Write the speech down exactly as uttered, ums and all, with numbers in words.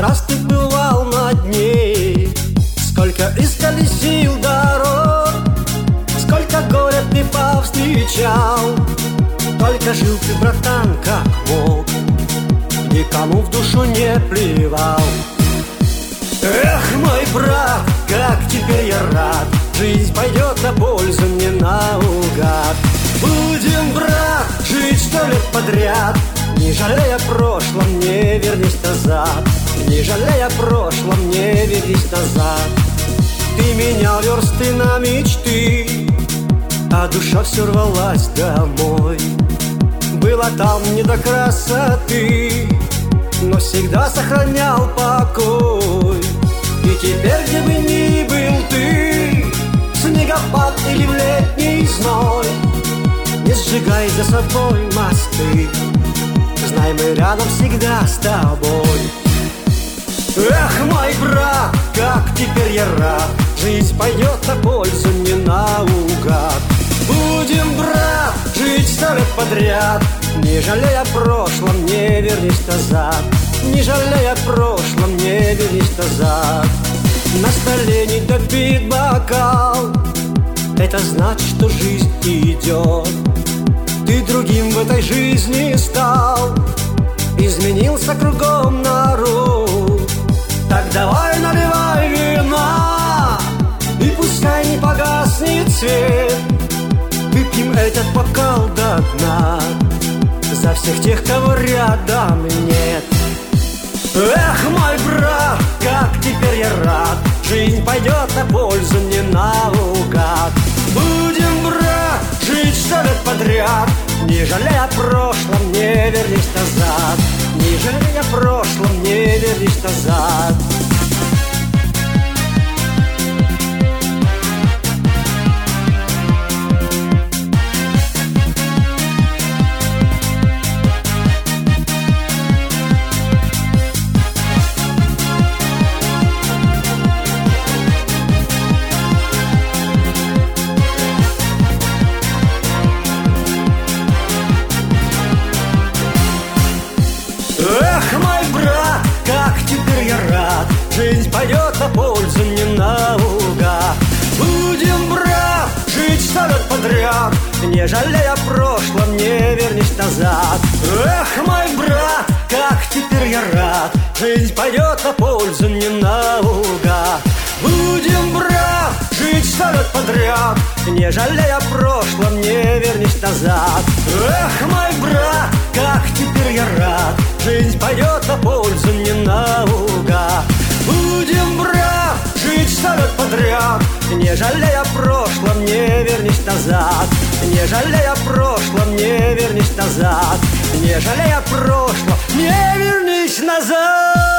раз ты бывал над ней, сколько искали сил дорог, сколько горя ты повстречал. Только жил ты, братан, как мог, никому в душу не плевал. Эх, мой брат, как теперь я рад, жизнь пойдет на пользу, не наугад. Будем, брат, жить сто лет подряд, не жалея о прошлом, не вернись назад. Не жалея о прошлом, не вернись назад. Ты менял версты на мечты, а душа все рвалась домой. Было там не до красоты, но всегда сохранял покой. И теперь, где бы ни был ты, снегопад или в летний зной, не сжигай за собой мосты, знай, мы рядом всегда с тобой. Эх, мой брат, как теперь я рад, жизнь пойдет на пользу, не наугад. Будем, брат, жить сто лет подряд, не жалея о прошлом, не вернись назад. Не жалея о прошлом, не вернись назад. На столе не допит бокал, это значит, что жизнь идет. Ты другим в этой жизни стал, изменился кругом народ. Так давай наливай вина, и пускай не погаснет свет. Выпьем этот бокал до дна за всех тех, кого рядом нет. Эх, мой брат, как теперь я рад, жизнь пойдет на пользу, не наугад. Будем, брат, жить сто лет подряд, не жалея о прошлом, не вернись назад. Не жалея о прошлом, не вернись назад. Эх, мой брат, как теперь я рад, жизнь пойдет на пользу, не наугад. Будем, брат, жить сто лет подряд, не жалея о прошлом, не вернись назад. Эх, мой брат, как теперь я рад, жизнь пойдет на пользу, не наугад. Будем, брат, жить сто лет подряд, не жалея о прошлом, не вернись назад. Эх, мой брат, как теперь я рад, жизнь пойдет на пользу, не наугад. Будем, брат, жить сто лет подряд, не жалея о прошлом, не вернись назад. Не жалея о прошлом, не вернись назад. Не жалея о прошлом, не вернись назад.